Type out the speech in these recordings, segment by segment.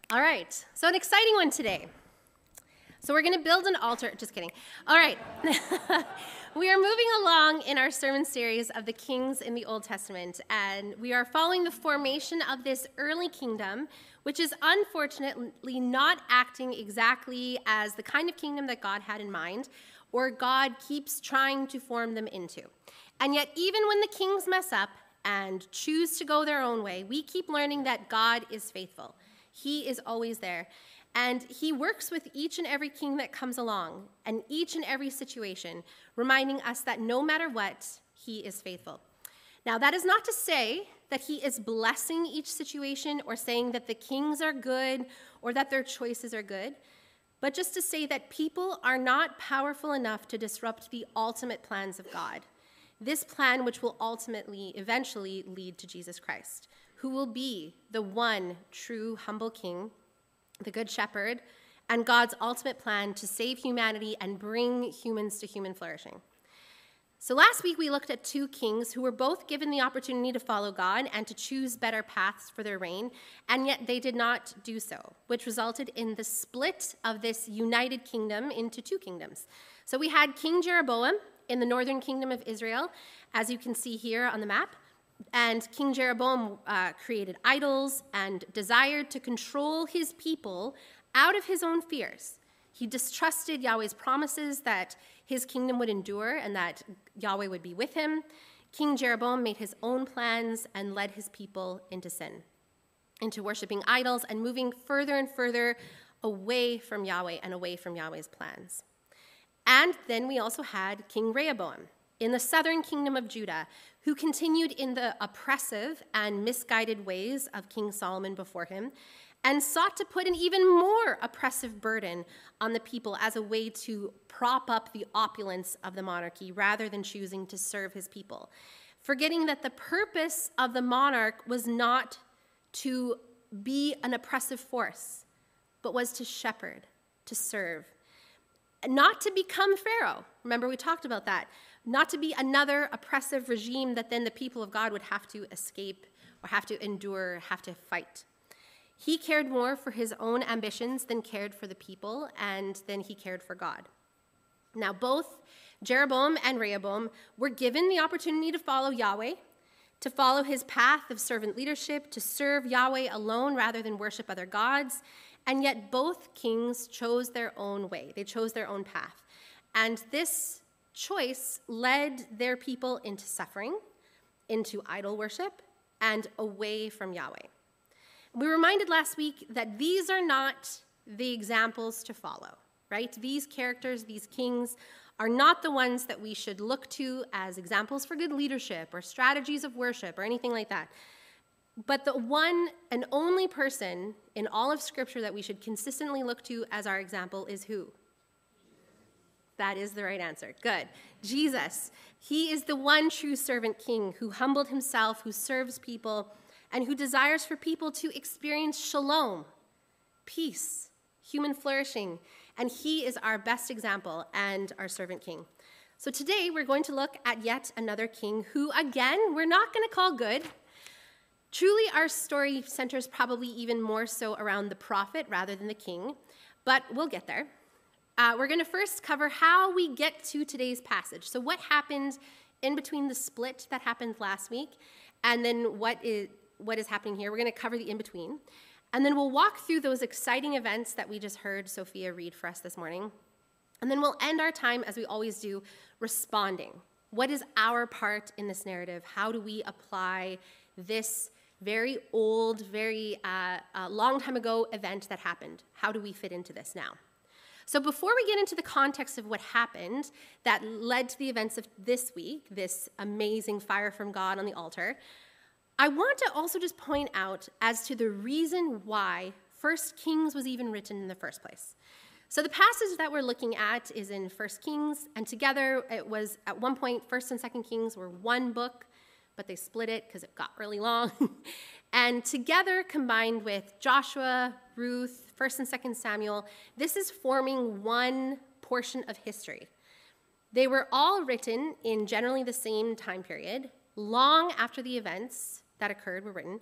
All right, so an exciting one today. So we're going to build an altar. Just kidding. All right. We are moving along in our sermon series of the kings in the Old Testament, and we are following the formation of this early kingdom, which is unfortunately not acting exactly as the kind of kingdom that God had in mind, or God keeps trying to form them into. And yet, even when the kings mess up and choose to go their own way, we keep learning that God is faithful. He is always there. And he works with each and every king that comes along and each and every situation, reminding us that no matter what, he is faithful. Now, that is not to say that he is blessing each situation or saying that the kings are good or that their choices are good, but just to say that people are not powerful enough to disrupt the ultimate plans of God. This plan which will ultimately, eventually lead to Jesus Christ, who will be the one true humble king, the Good Shepherd, and God's ultimate plan to save humanity and bring humans to human flourishing. So last week we looked at two kings who were both given the opportunity to follow God and to choose better paths for their reign, and yet they did not do so, which resulted in the split of this united kingdom into two kingdoms. So we had King Jeroboam in the northern kingdom of Israel, as you can see here on the map. And King Jeroboam created idols and desired to control his people out of his own fears. He distrusted Yahweh's promises that his kingdom would endure and that Yahweh would be with him. King Jeroboam made his own plans and led his people into sin, into worshiping idols and moving further and further away from Yahweh and away from Yahweh's plans. And then we also had King Rehoboam in the southern kingdom of Judah, who continued in the oppressive and misguided ways of King Solomon before him, and sought to put an even more oppressive burden on the people as a way to prop up the opulence of the monarchy rather than choosing to serve his people, forgetting that the purpose of the monarch was not to be an oppressive force, but was to shepherd, to serve, not to become Pharaoh. Remember, we talked about that. Not to be another oppressive regime that then the people of God would have to escape or have to endure, have to fight. He cared more for his own ambitions than cared for the people, and then he cared for God. Now, both Jeroboam and Rehoboam were given the opportunity to follow Yahweh, to follow his path of servant leadership, to serve Yahweh alone rather than worship other gods, and yet both kings chose their own way. They chose their own path. And this choice led their people into suffering, into idol worship, and away from Yahweh. We were reminded last week that these are not the examples to follow, right? These characters, these kings, are not the ones that we should look to as examples for good leadership or strategies of worship or anything like that. But the one and only person in all of Scripture that we should consistently look to as our example is who? That is the right answer. Good. Jesus. He is the one true servant king who humbled himself, who serves people, and who desires for people to experience shalom, peace, human flourishing. And he is our best example and our servant king. So today we're going to look at yet another king who, again, we're not going to call good. Truly, our story centers probably even more so around the prophet rather than the king, but we'll get there. We're going to first cover how we get to today's passage. So what happened in between the split that happened last week and then what is happening here. We're going to cover the in-between. And then we'll walk through those exciting events that we just heard Sophia read for us this morning. And then we'll end our time, as we always do, responding. What is our part in this narrative? How do we apply this very old, very long time ago event that happened? How do we fit into this now? So before we get into the context of what happened that led to the events of this week, this amazing fire from God on the altar, I want to also just point out as to the reason why 1 Kings was even written in the first place. So the passage that we're looking at is in 1 Kings, and together it was, at one point, 1 and 2 Kings were one book, but they split it because it got really long. And together, combined with Joshua, Ruth, 1 and 2 Samuel, this is forming one portion of history. They were all written in generally the same time period, long after the events that occurred were written,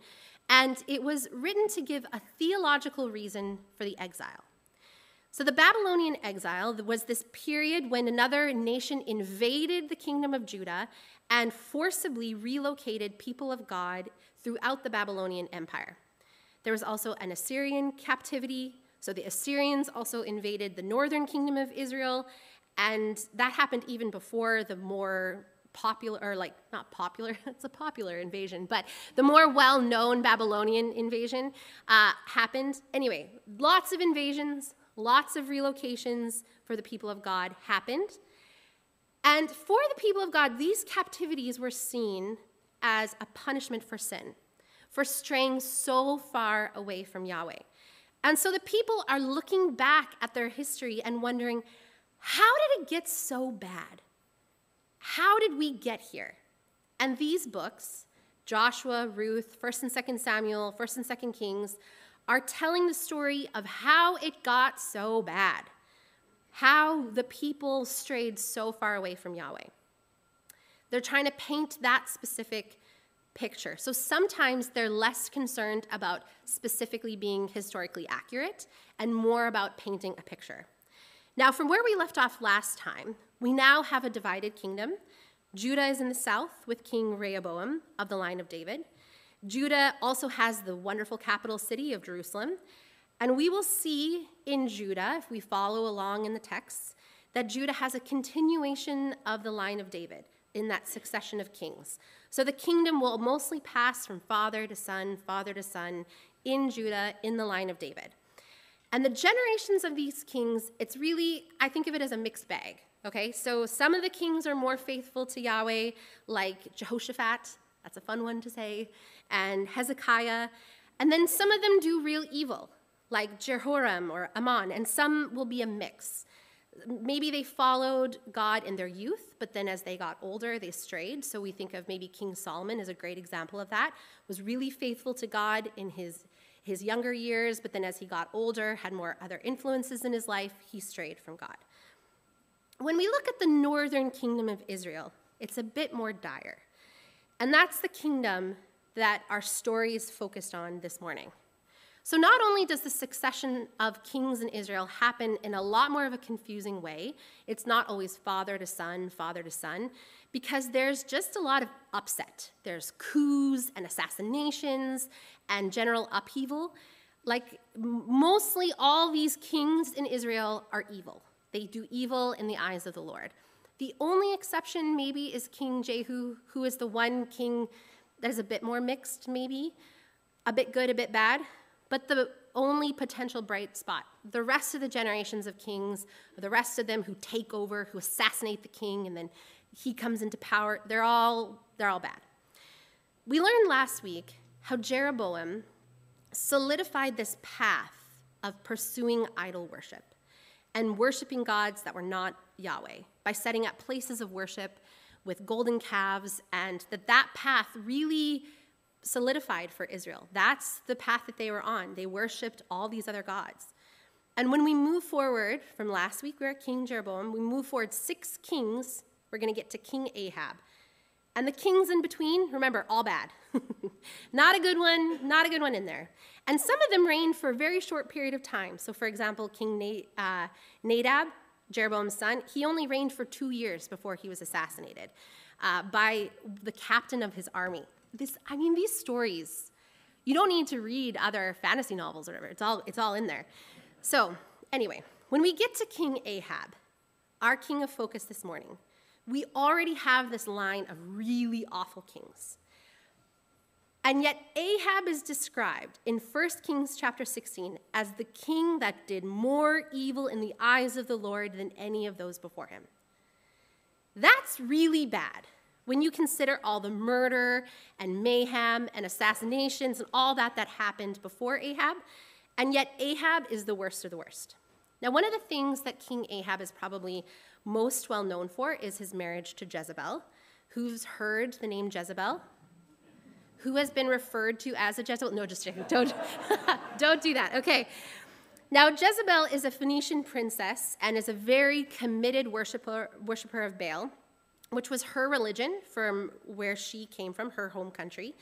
and it was written to give a theological reason for the exile. So the Babylonian exile was this period when another nation invaded the kingdom of Judah and forcibly relocated people of God throughout the Babylonian Empire. There was also an Assyrian captivity, so the Assyrians also invaded the northern kingdom of Israel, and that happened even before the more popular, or like not popular, it's a popular invasion, but the more well-known Babylonian invasion happened. Anyway, lots of invasions, lots of relocations for the people of God happened. And for the people of God, these captivities were seen as a punishment for sin, for straying so far away from Yahweh. And so the people are looking back at their history and wondering, how did it get so bad? How did we get here? And these books, Joshua, Ruth, 1st and 2nd Samuel, 1st and 2nd Kings, are telling the story of how it got so bad, how the people strayed so far away from Yahweh. They're trying to paint that specific picture. So sometimes they're less concerned about specifically being historically accurate and more about painting a picture. Now, from where we left off last time, we now have a divided kingdom. Judah is in the south with King Rehoboam of the line of David. Judah also has the wonderful capital city of Jerusalem. And we will see in Judah, if we follow along in the texts, that Judah has a continuation of the line of David in that succession of kings. So the kingdom will mostly pass from father to son in Judah in the line of David. And the generations of these kings, it's really, I think of it as a mixed bag, okay? So some of the kings are more faithful to Yahweh, like Jehoshaphat, that's a fun one to say, and Hezekiah. And then some of them do real evil, like Jehoram or Ammon, and some will be a mix. Maybe they followed God in their youth, but then as they got older, they strayed. So we think of maybe King Solomon as a great example of that, was really faithful to God in his younger years, but then as he got older, had more other influences in his life, he strayed from God. When we look at the northern kingdom of Israel, it's a bit more dire. And that's the kingdom that our story is focused on this morning. So not only does the succession of kings in Israel happen in a lot more of a confusing way, it's not always father to son, because there's just a lot of upset. There's coups and assassinations and general upheaval. Like mostly all these kings in Israel are evil. They do evil in the eyes of the Lord. The only exception maybe is King Jehu, who is the one king that is a bit more mixed maybe, a bit good, a bit bad, but the only potential bright spot. The rest of the generations of kings, the rest of them who take over, who assassinate the king, and then he comes into power, they're all bad. We learned last week how Jeroboam solidified this path of pursuing idol worship and worshiping gods that were not Yahweh by setting up places of worship with golden calves, and that path really solidified for Israel. That's the path that they were on. They worshipped all these other gods. And when we move forward from last week, we're at King Jeroboam. We move forward 6 kings. We're going to get to King Ahab. And the kings in between, remember, all bad. Not a good one in there. And some of them reigned for a very short period of time. So for example, King Nadab, Jeroboam's son, he only reigned for 2 years before he was assassinated by the captain of his army. These stories, you don't need to read other fantasy novels or whatever. It's all in there. So anyway, when we get to King Ahab, our king of focus this morning, we already have this line of really awful kings. And yet Ahab is described in 1 Kings chapter 16 as the king that did more evil in the eyes of the Lord than any of those before him. That's really bad when you consider all the murder and mayhem and assassinations and all that happened before Ahab, and yet Ahab is the worst of the worst. Now, one of the things that King Ahab is probably most well known for is his marriage to Jezebel. Who's heard the name Jezebel? Who has been referred to as a Jezebel? No, just kidding. Don't do that. Okay. Now, Jezebel is a Phoenician princess and is a very committed worshiper of Baal, which was her religion from where she came from, her home country.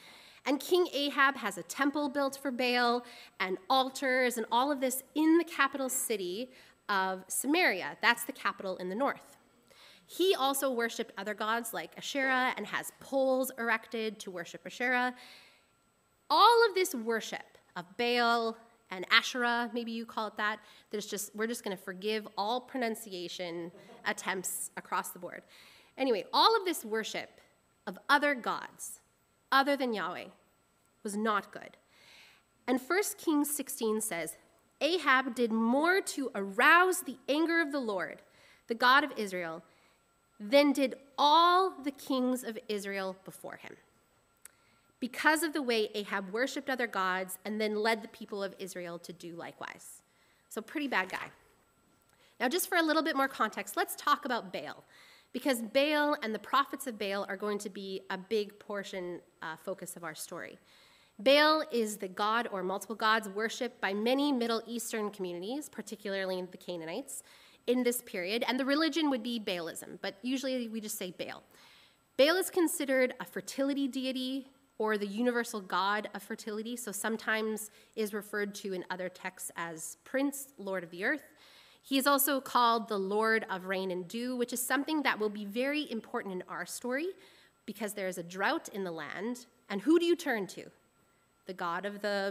And King Ahab has a temple built for Baal and altars and all of this in the capital city of Samaria. That's the capital in the north. He also worshipped other gods like Asherah and has poles erected to worship Asherah. All of this worship of Baal and Asherah, maybe you call it that, we're just going to forgive all pronunciation attempts across the board. Anyway, all of this worship of other gods other than Yahweh was not good. And 1 Kings 16 says, Ahab did more to arouse the anger of the Lord, the God of Israel, than did all the kings of Israel before him, because of the way Ahab worshipped other gods and then led the people of Israel to do likewise. So pretty bad guy. Now, just for a little bit more context, let's talk about Baal, because Baal and the prophets of Baal are going to be a big focus of our story. Baal is the god or multiple gods worshipped by many Middle Eastern communities, particularly the Canaanites, in this period, and the religion would be Baalism, but usually we just say Baal. Baal is considered a fertility deity or the universal god of fertility, so sometimes is referred to in other texts as Prince, Lord of the Earth. He is also called the Lord of Rain and Dew, which is something that will be very important in our story because there is a drought in the land, and who do you turn to? The god of the,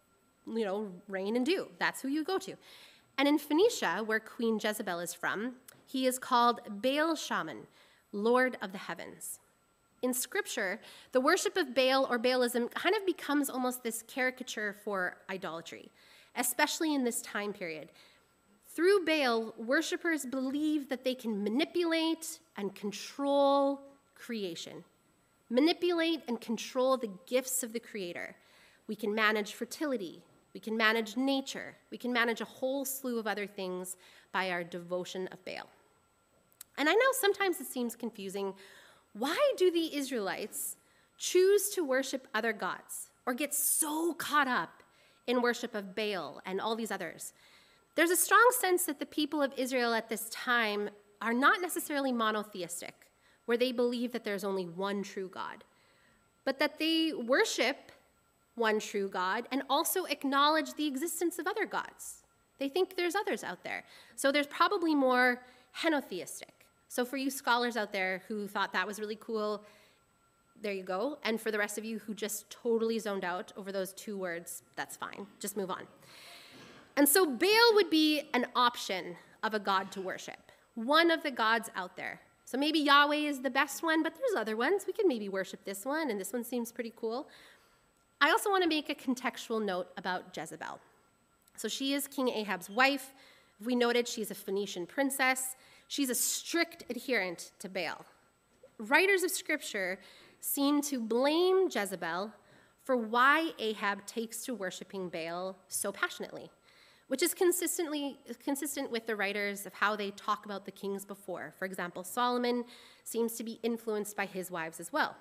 rain and dew. That's who you go to. And in Phoenicia, where Queen Jezebel is from, he is called Baal Shaman, Lord of the Heavens. In Scripture, the worship of Baal or Baalism kind of becomes almost this caricature for idolatry, especially in this time period. Through Baal, worshipers believe that they can manipulate and control creation, manipulate and control the gifts of the Creator. We can manage fertility. We can manage nature. We can manage a whole slew of other things by our devotion of Baal. And I know sometimes it seems confusing. Why do the Israelites choose to worship other gods or get so caught up in worship of Baal and all these others? There's a strong sense that the people of Israel at this time are not necessarily monotheistic, where they believe that there's only one true God, but that they worship one true God and also acknowledge the existence of other gods. They think there's others out there. So there's probably more henotheistic. So for you scholars out there who thought that was really cool, there you go. And for the rest of you who just totally zoned out over those two words, that's fine. Just move on. And so Baal would be an option of a god to worship, one of the gods out there. So maybe Yahweh is the best one, but there's other ones. We can maybe worship this one, and this one seems pretty cool. I also want to make a contextual note about Jezebel. So she is King Ahab's wife. If we noted, she's a Phoenician princess. She's a strict adherent to Baal. Writers of Scripture seem to blame Jezebel for why Ahab takes to worshiping Baal so passionately, which is consistent with the writers of how they talk about the kings before. For example, Solomon seems to be influenced by his wives as well.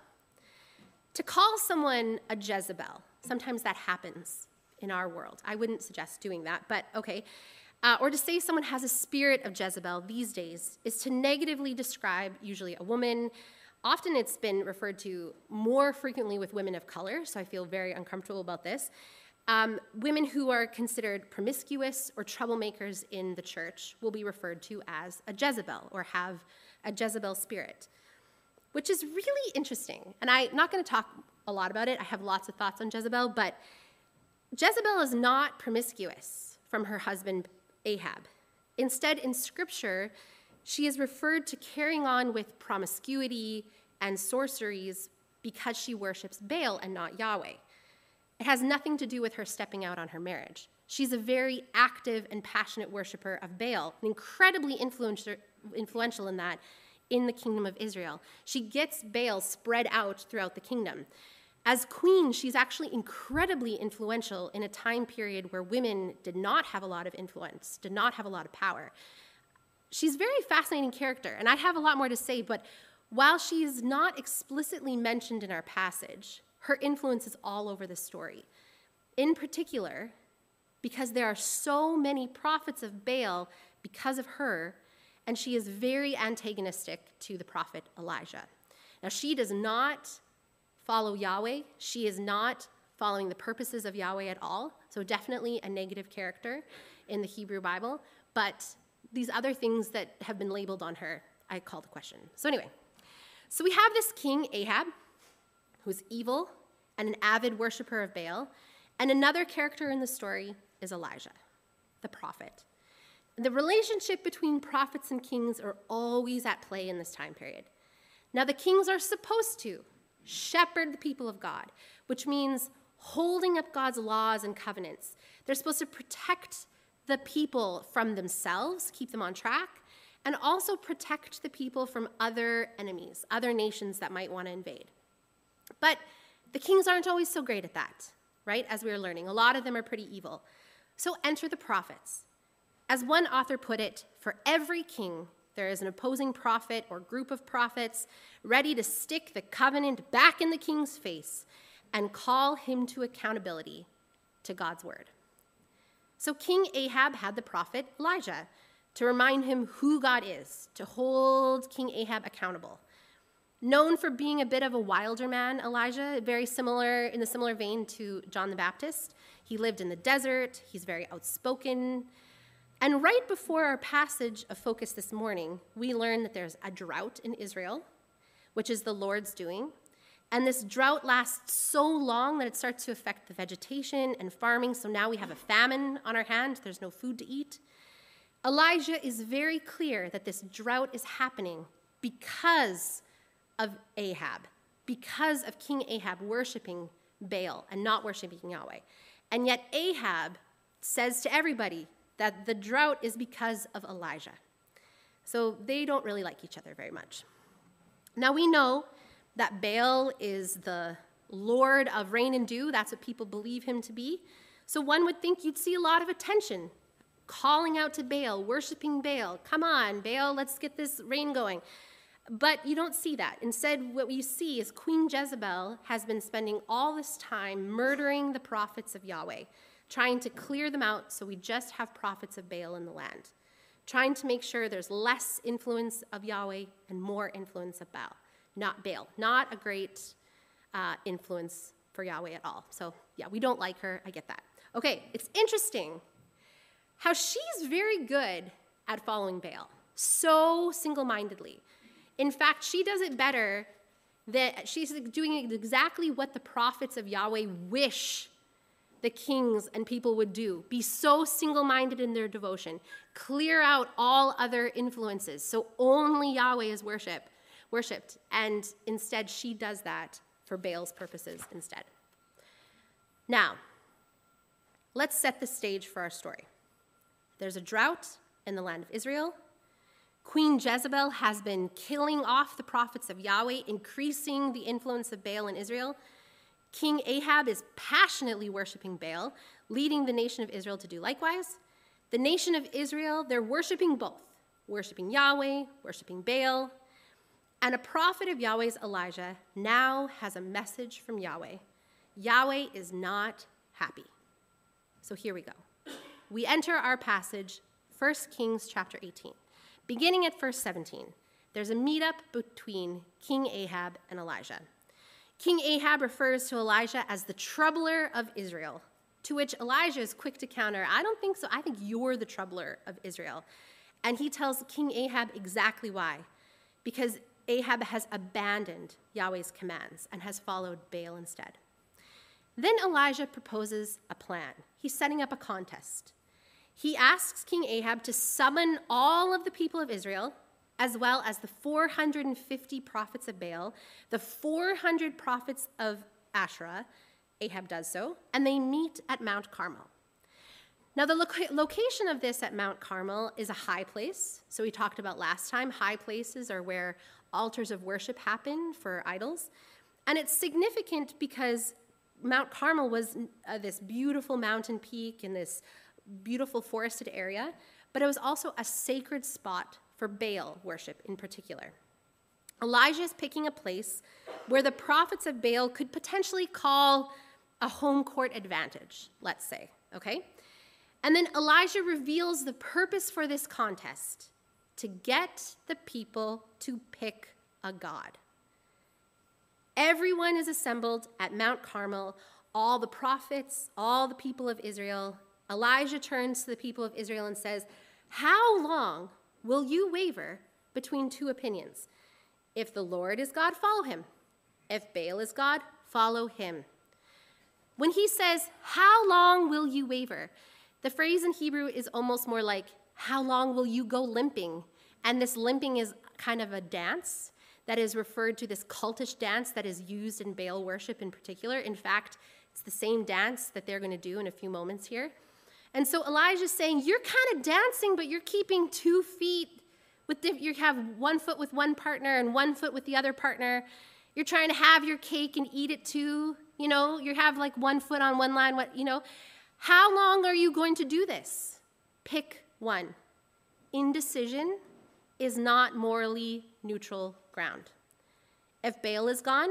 To call someone a Jezebel, sometimes that happens in our world. I wouldn't suggest doing that, but okay. Or to say someone has a spirit of Jezebel these days is to negatively describe usually a woman. Often it's been referred to more frequently with women of color, so I feel very uncomfortable about this. Women who are considered promiscuous or troublemakers in the church will be referred to as a Jezebel or have a Jezebel spirit, which is really interesting. And I'm not going to talk a lot about it. I have lots of thoughts on Jezebel, but Jezebel is not promiscuous from her husband Ahab. Instead, in Scripture, she is referred to carrying on with promiscuity and sorceries because she worships Baal and not Yahweh. It has nothing to do with her stepping out on her marriage. She's a very active and passionate worshiper of Baal, and incredibly influential in that in the kingdom of Israel. She gets Baal spread out throughout the kingdom. As queen, she's actually incredibly influential in a time period where women did not have a lot of influence, did not have a lot of power. She's a very fascinating character, and I have a lot more to say, but while she is not explicitly mentioned in our passage, her influence is all over the story. In particular, because there are so many prophets of Baal because of her, and she is very antagonistic to the prophet Elijah. Now, she does not follow Yahweh. She is not following the purposes of Yahweh at all. So definitely a negative character in the Hebrew Bible. But these other things that have been labeled on her, I call the question. So anyway, so we have this king Ahab, who's evil and an avid worshiper of Baal. And another character in the story is Elijah, the prophet. The relationship between prophets and kings are always at play in this time period. Now, the kings are supposed to shepherd the people of God, which means holding up God's laws and covenants. They're supposed to protect the people from themselves, keep them on track, and also protect the people from other enemies, other nations that might want to invade. But the kings aren't always so great at that, right? As we are learning, a lot of them are pretty evil. So enter the prophets. As one author put it, for every king, there is an opposing prophet or group of prophets ready to stick the covenant back in the king's face and call him to accountability to God's word. So King Ahab had the prophet Elijah to remind him who God is, to hold King Ahab accountable. Known for being a bit of a wilder man, Elijah, very similar, in a similar vein to John the Baptist. He lived in the desert, he's very outspoken. And right before our passage of focus this morning, we learn that there's a drought in Israel, which is the Lord's doing. And this drought lasts so long that it starts to affect the vegetation and farming, so now we have a famine on our hands, there's no food to eat. Elijah is very clear that this drought is happening because of Ahab, because of King Ahab worshiping Baal and not worshiping Yahweh. And yet Ahab says to everybody that the drought is because of Elijah. So they don't really like each other very much. Now we know that Baal is the Lord of rain and dew. That's what people believe him to be. So one would think you'd see a lot of attention, calling out to Baal, worshiping Baal. Come on, Baal, let's get this rain going. But you don't see that. Instead, what we see is Queen Jezebel has been spending all this time murdering the prophets of Yahweh, trying to clear them out so we just have prophets of Baal in the land, trying to make sure there's less influence of Yahweh and more influence of Baal, not Baal. Not a great influence for Yahweh at all. So yeah, we don't like her. I get that. Okay, it's interesting how she's very good at following Baal, so single-mindedly. In fact, she does it better. That she's doing exactly what the prophets of Yahweh wish the kings and people would do. Be so single-minded in their devotion. Clear out all other influences. So only Yahweh is worshipped. And instead, she does that for Baal's purposes instead. Now, let's set the stage for our story. There's a drought in the land of Israel. Queen Jezebel has been killing off the prophets of Yahweh, increasing the influence of Baal in Israel. King Ahab is passionately worshiping Baal, leading the nation of Israel to do likewise. The nation of Israel, they're worshiping both, worshiping Yahweh, worshiping Baal. And a prophet of Yahweh's, Elijah, now has a message from Yahweh. Yahweh is not happy. So here we go. We enter our passage, 1 Kings chapter 18. Beginning at verse 17, there's a meetup between King Ahab and Elijah. King Ahab refers to Elijah as the troubler of Israel, to which Elijah is quick to counter, I don't think so, I think you're the troubler of Israel. And he tells King Ahab exactly why. Because Ahab has abandoned Yahweh's commands and has followed Baal instead. Then Elijah proposes a plan. He's setting up a contest. He asks King Ahab to summon all of the people of Israel, as well as the 450 prophets of Baal, the 400 prophets of Asherah. Ahab does so, and they meet at Mount Carmel. Now, the location of this at Mount Carmel is a high place. So we talked about last time, high places are where altars of worship happen for idols. And it's significant because Mount Carmel was this beautiful mountain peak in this beautiful forested area, but it was also a sacred spot for Baal worship in particular. Elijah is picking a place where the prophets of Baal could potentially call a home court advantage, let's say, okay? And then Elijah reveals the purpose for this contest, to get the people to pick a god. Everyone is assembled at Mount Carmel, all the prophets, all the people of Israel. Elijah turns to the people of Israel and says, "How long will you waver between two opinions? If the Lord is God, follow him. If Baal is God, follow him." When he says, "How long will you waver?" the phrase in Hebrew is almost more like, "How long will you go limping?" And this limping is kind of a dance that is referred to, this cultish dance that is used in Baal worship in particular. In fact, it's the same dance that they're going to do in a few moments here. And so Elijah's saying, you're kind of dancing, but you're keeping 2 feet. You have 1 foot with one partner and 1 foot with the other partner. You're trying to have your cake and eat it too. You have like 1 foot on one line. How long are you going to do this? Pick one. Indecision is not morally neutral ground. If Baal is God,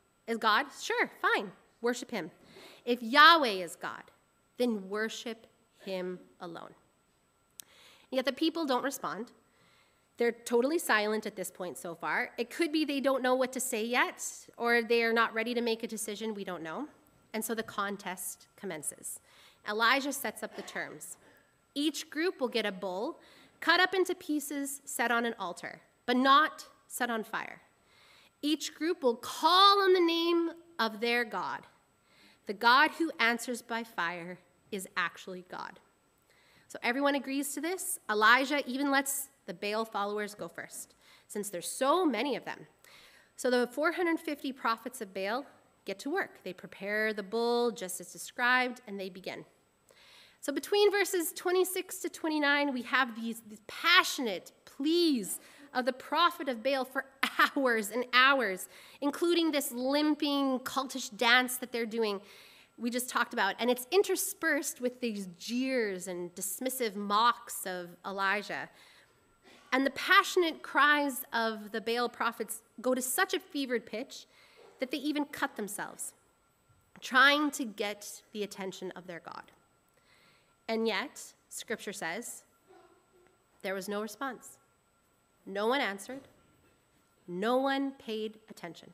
sure, fine, worship him. If Yahweh is God, then worship him alone. Yet the people don't respond. They're totally silent at this point so far. It could be they don't know what to say yet, or they are not ready to make a decision, we don't know. And so the contest commences. Elijah sets up the terms. Each group will get a bull, cut up into pieces, set on an altar, but not set on fire. Each group will call on the name of their God. The God who answers by fire is actually God. So everyone agrees to this. Elijah even lets the Baal followers go first, since there's so many of them. So the 450 prophets of Baal get to work. They prepare the bull just as described, and they begin. So between verses 26 to 29, we have these passionate pleas of the prophet of Baal for hours and hours, including this limping, cultish dance that they're doing we just talked about. And it's interspersed with these jeers and dismissive mocks of Elijah. And the passionate cries of the Baal prophets go to such a fevered pitch that they even cut themselves, trying to get the attention of their God. And yet, Scripture says, there was no response. No one answered. No one paid attention.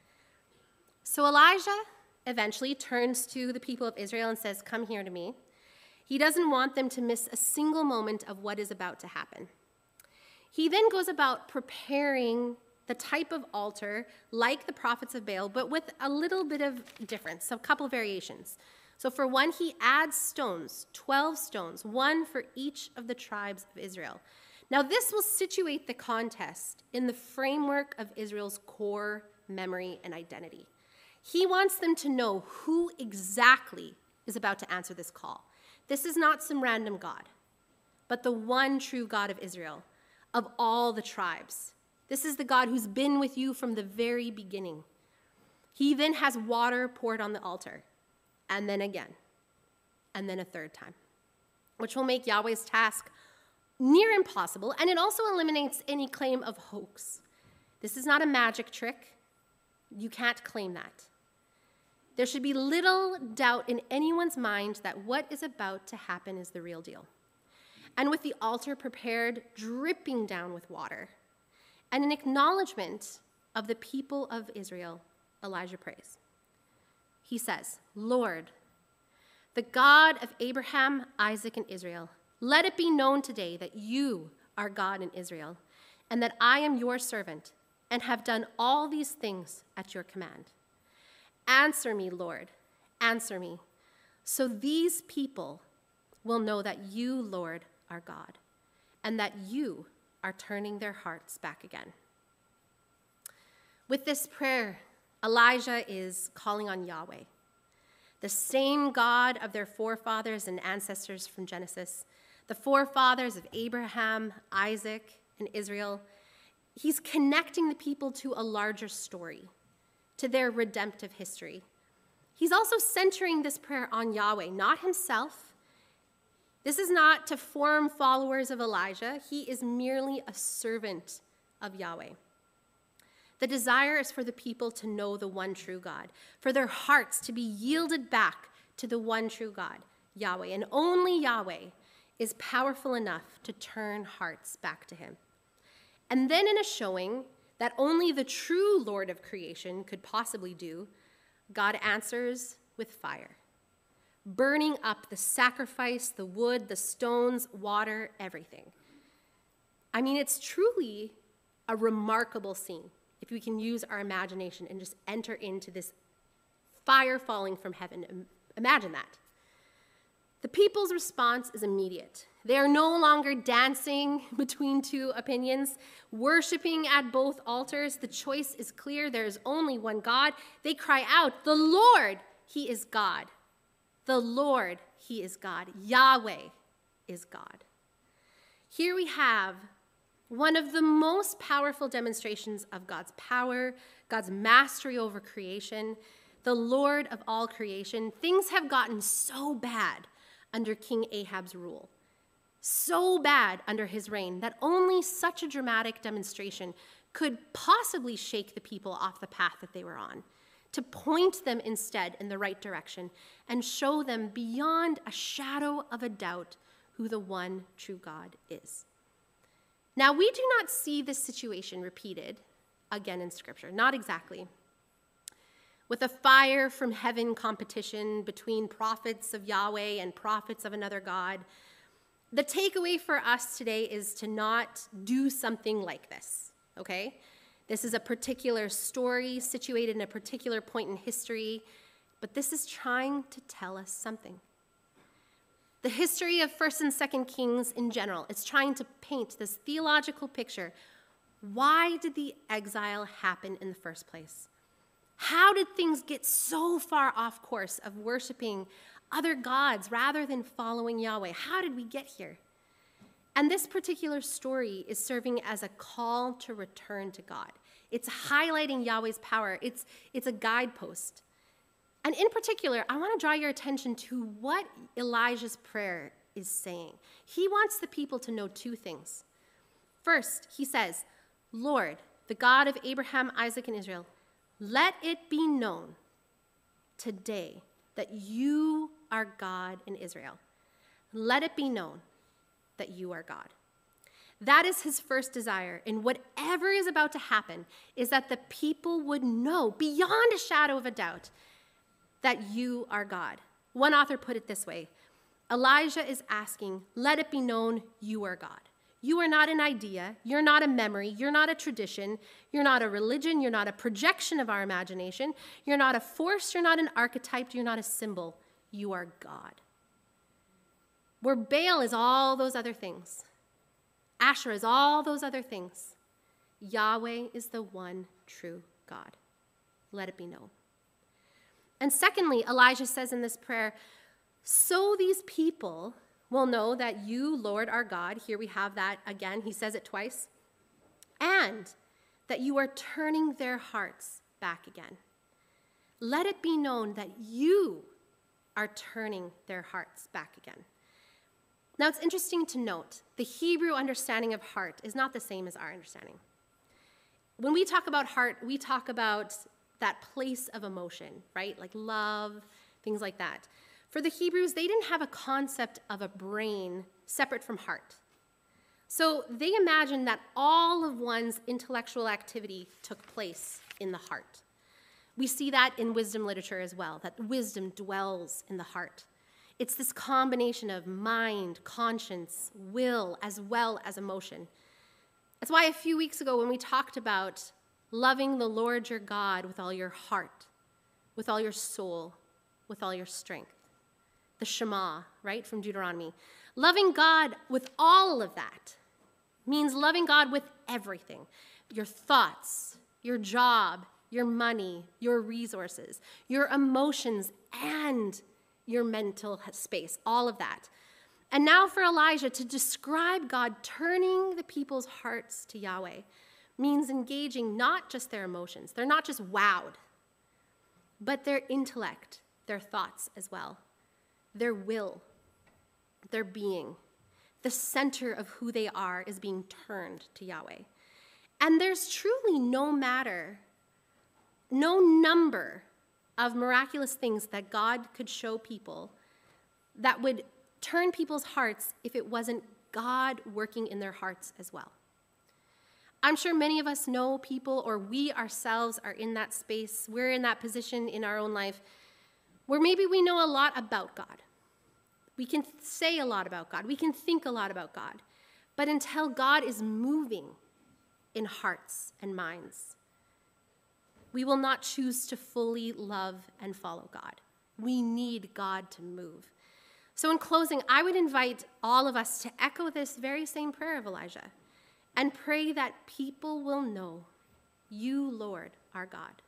So Elijah eventually turns to the people of Israel and says, "Come here to me." He doesn't want them to miss a single moment of what is about to happen. He then goes about preparing the type of altar like the prophets of Baal, but with a little bit of difference, a couple of variations. So for one, he adds stones, 12 stones, one for each of the tribes of Israel. Now this will situate the contest in the framework of Israel's core memory and identity. He wants them to know who exactly is about to answer this call. This is not some random God, but the one true God of Israel, of all the tribes. This is the God who's been with you from the very beginning. He then has water poured on the altar, and then again, and then a third time, which will make Yahweh's task near impossible, and it also eliminates any claim of hoax. This is not a magic trick. You can't claim that. There should be little doubt in anyone's mind that what is about to happen is the real deal. And with the altar prepared, dripping down with water, and an acknowledgement of the people of Israel, Elijah prays. He says, "Lord, the God of Abraham, Isaac, and Israel, let it be known today that you are God in Israel, and that I am your servant, and have done all these things at your command. Answer me, Lord, answer me, so these people will know that you, Lord, are God, and that you are turning their hearts back again." With this prayer, Elijah is calling on Yahweh, the same God of their forefathers and ancestors from Genesis, the forefathers of Abraham, Isaac, and Israel. He's connecting the people to a larger story, to their redemptive history. He's also centering this prayer on Yahweh, not himself. This is not to form followers of Elijah. He is merely a servant of Yahweh. The desire is for the people to know the one true God, for their hearts to be yielded back to the one true God, Yahweh, and only Yahweh is powerful enough to turn hearts back to him. And then in a showing that only the true Lord of creation could possibly do, God answers with fire, burning up the sacrifice, the wood, the stones, water, everything. I mean, it's truly a remarkable scene if we can use our imagination and just enter into this fire falling from heaven. Imagine that. The people's response is immediate. They are no longer dancing between two opinions, worshiping at both altars. The choice is clear. There is only one God. They cry out, "The Lord, He is God. The Lord, He is God. Yahweh is God." Here we have one of the most powerful demonstrations of God's power, God's mastery over creation, the Lord of all creation. Things have gotten so bad under King Ahab's rule, so bad under his reign, that only such a dramatic demonstration could possibly shake the people off the path that they were on, to point them instead in the right direction and show them beyond a shadow of a doubt who the one true God is. Now, we do not see this situation repeated again in Scripture, not exactly. With a fire from heaven competition between prophets of Yahweh and prophets of another God, the takeaway for us today is to not do something like this, okay? This is a particular story situated in a particular point in history, but this is trying to tell us something. The history of 1st and 2nd Kings in general is trying to paint this theological picture. Why did the exile happen in the first place? How did things get so far off course of worshiping other gods rather than following Yahweh? How did we get here? And this particular story is serving as a call to return to God. It's highlighting Yahweh's power. It's a guidepost. And in particular, I want to draw your attention to what Elijah's prayer is saying. He wants the people to know two things. First, he says, "Lord, the God of Abraham, Isaac, and Israel, let it be known today that you are God in Israel. Let it be known that you are God." That is his first desire. And whatever is about to happen is that the people would know beyond a shadow of a doubt that you are God. One author put it this way: Elijah is asking, let it be known you are God. You are not an idea, you're not a memory, you're not a tradition, you're not a religion, you're not a projection of our imagination, you're not a force, you're not an archetype, you're not a symbol. You are God. Where Baal is all those other things, Asherah is all those other things, Yahweh is the one true God. Let it be known. And secondly, Elijah says in this prayer, so these people will know that you, Lord, are God. Here we have that again. He says it twice. And that you are turning their hearts back again. Let it be known that you are turning their hearts back again. Now, it's interesting to note, the Hebrew understanding of heart is not the same as our understanding. When we talk about heart, we talk about that place of emotion, right? Like love, things like that. For the Hebrews, they didn't have a concept of a brain separate from heart. So they imagined that all of one's intellectual activity took place in the heart. We see that in wisdom literature as well, that wisdom dwells in the heart. It's this combination of mind, conscience, will, as well as emotion. That's why a few weeks ago when we talked about loving the Lord your God with all your heart, with all your soul, with all your strength, the Shema, right, from Deuteronomy. Loving God with all of that means loving God with everything. Your thoughts, your job, your money, your resources, your emotions, and your mental space, all of that. And now for Elijah to describe God turning the people's hearts to Yahweh means engaging not just their emotions. They're not just wowed, but their intellect, their thoughts as well. Their will, their being, the center of who they are is being turned to Yahweh. And there's truly no number of miraculous things that God could show people that would turn people's hearts if it wasn't God working in their hearts as well. I'm sure many of us know people, or we ourselves are in that space. We're in that position in our own life where maybe we know a lot about God. We can say a lot about God. We can think a lot about God. But until God is moving in hearts and minds, we will not choose to fully love and follow God. We need God to move. So in closing, I would invite all of us to echo this very same prayer of Elijah and pray that people will know you, Lord, are God,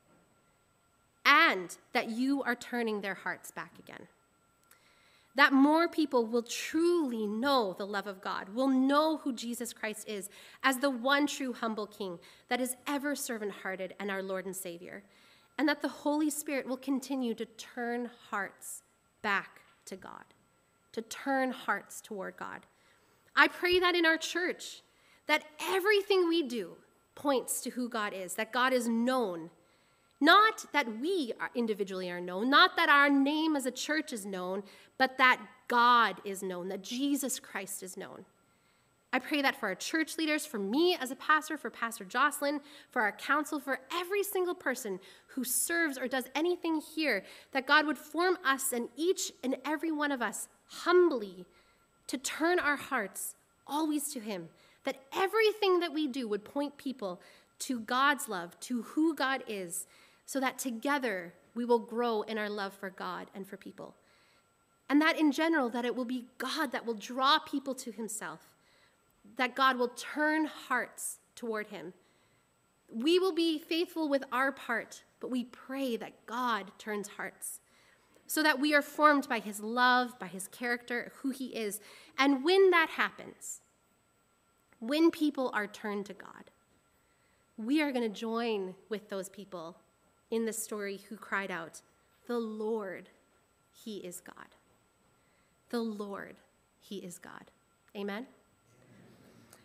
and that you are turning their hearts back again. That more people will truly know the love of God, will know who Jesus Christ is as the one true humble King that is ever servant-hearted and our Lord and Savior, and that the Holy Spirit will continue to turn hearts back to God, to turn hearts toward God. I pray that in our church, that everything we do points to who God is, that God is known. Not that we individually are known, not that our name as a church is known, but that God is known, that Jesus Christ is known. I pray that for our church leaders, for me as a pastor, for Pastor Jocelyn, for our council, for every single person who serves or does anything here, that God would form us and each and every one of us humbly to turn our hearts always to him, that everything that we do would point people to God's love, to who God is, so that together we will grow in our love for God and for people. And that in general, that it will be God that will draw people to himself, that God will turn hearts toward him. We will be faithful with our part, but we pray that God turns hearts so that we are formed by his love, by his character, who he is. And when that happens, when people are turned to God, we are going to join with those people in the story who cried out, "The Lord, he is God. The Lord, he is God." Amen.